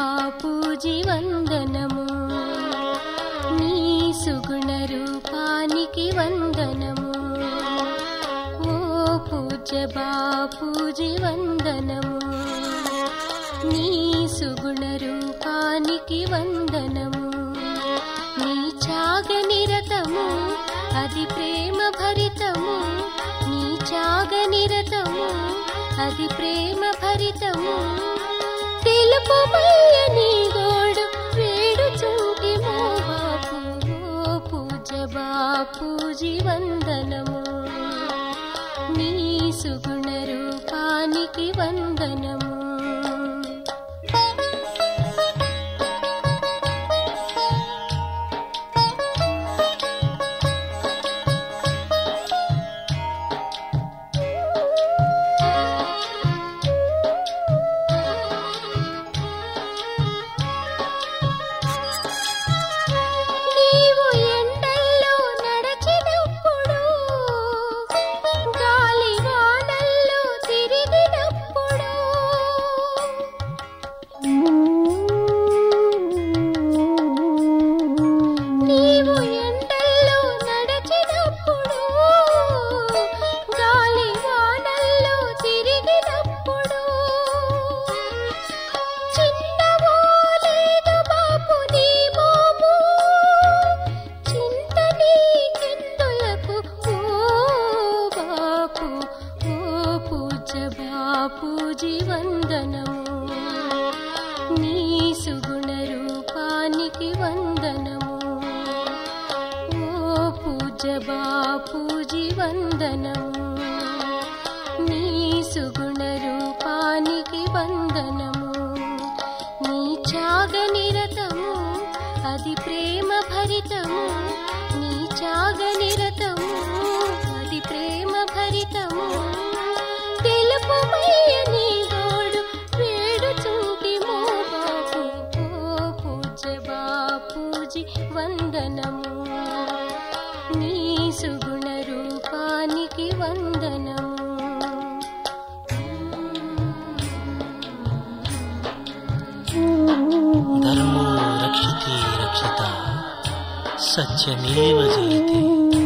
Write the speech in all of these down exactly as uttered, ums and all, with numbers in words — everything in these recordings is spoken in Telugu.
బాపూజీ వందనము, నీ సుగుణ రూపానికి వందనము. ఓ పూజ్య బాపూజీ వందనము, నీ సుగుణ రూపానికి వందనము. నీ త్యాగ నిరతము అది ప్రేమ భరితము, నీ త్యాగ నిరతము అది ప్రేమ భరితము. తెలుపుమయ్య నీ గోడు వేడుచుంటిమో బాపు. ఓ పూజ్య బాపూజీ వందనము, నీ సుగుణ రూపానికి వందనము. బాపూజీ వందనము, నీ సుగుణ రూపానికి వందనము. ఓ పూజ్య బాపూజీ వందనము, నీ సుగుణ రూపానికి వందనము. నీ త్యాగ నిరతము అది ప్రేమ భరితము, నీ త్యాగ నిరతము అది ప్రేమ భరితము. తెలుపుమయ్య నీ గోడు వేడుచుంటిమో బాపు. ఓ పూజ్య బాపూజీ వందనము, నీ సుగుణ రూపానికి వందనము. ధర్మో రక్షితే రక్షిత సత్యమేవ జయతే.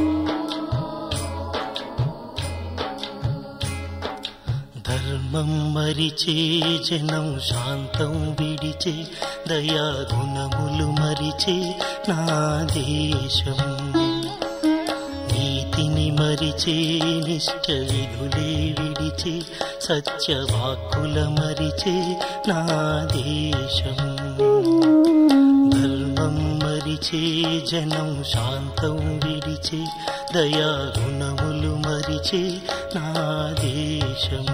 ధర్మం మరిచే జనం శాంతం విడిచే, దయా గుణములు మరిచే నా దేశం. నీతిని మరిచే నిష్ట విధులే విడిచే, సత్యవాక్కుల మరిచే నా దేశం. ధర్మం మరిచే జనం శాంతం విడిచే, దయా గుణములు మరిచే నా దేశం.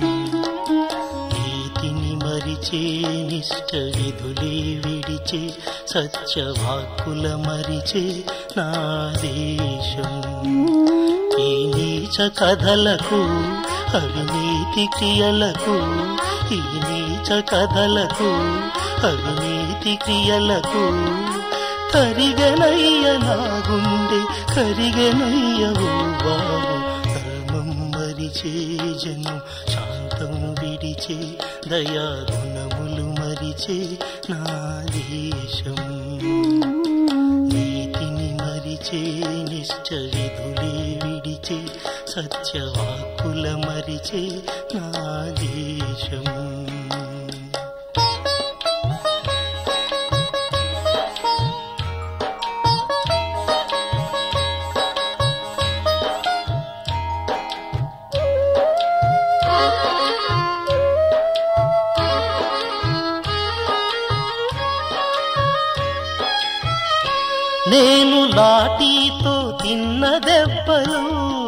నీతిని మరిచే నిష్ట విధులే విడిచే, సత్యవాక్కుల మరిచే నా దేశం. ఈ నీచ కథలకు అవినీతి క్రియలకు, ఈ నీచ కథలకు అవినీతి క్రియలకు కరిగెనయ్య నా గుండె కరిగెనయ్యవో బాబు. ధర్మం మరిచే జనం శాంతం విడిచే, దయా గుణములు మరిచే నా దేశం. నీతిని మరిచే నిష్ట విధులే విడిచే, సత్యవాక్కుల మరిచే నా దేశం. నేను లాఠీతో తిన్న దెబ్బలు,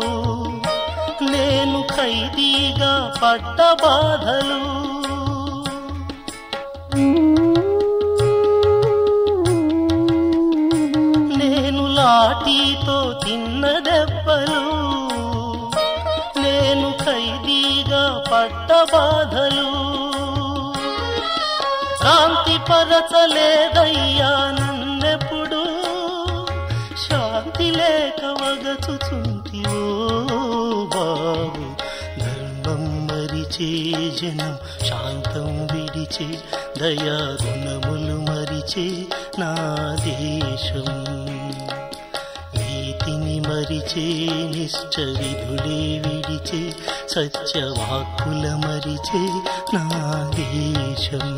నేను ఖైదీగా పడ్డ బాధలు, నేను లాఠీతో తిన్న దెబ్బలు, నేను ఖైదీగా పడ్డ బాధలు. శాంతి పరచలేదయ్యా నన్నెప్పుడు, శాంతి లేక వగచుచుంటివో బాబు. ధర్మం మరిచే జనం శాంతం విడిచే, దయా గుణములు మరిచే నా దేశం, నీతిని మరిచే నిష్ట విధులే విడిచే సత్యవాక్కుల మరిచే నా దేశం.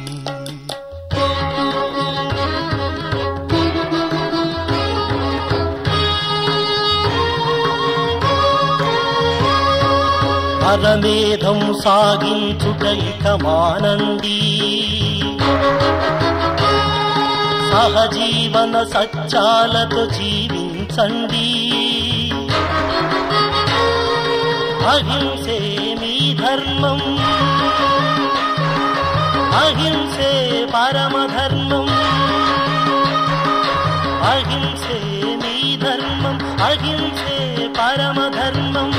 పరమేధం సాగించుట ఇక మానండి, సహజీవన సత్యాలతో జీవించండి. అహింసే మీ ధర్మం, అహింసే పరమధర్మం, అహింసే మీ ధర్మం, అహింసే పరమధర్మం.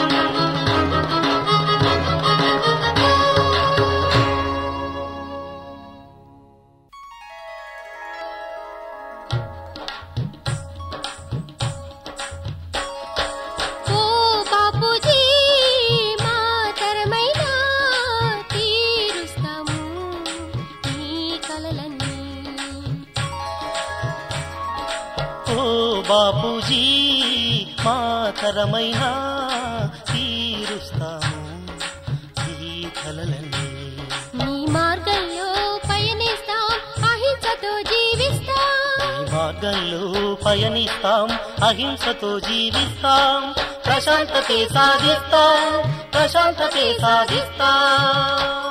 బాపూజీ మాతరమైనా తీరుస్తాము ఈ కలలన్నీ. నీ మార్గంలో పయనిస్తాం, అహింసతో జీవిస్తాం. నీ మార్గంలో పయనిస్తాం, అహింసతో జీవిస్తాం. ప్రశాంతతే సాధిస్తాం, ప్రశాంతతే సాధిస్తాం.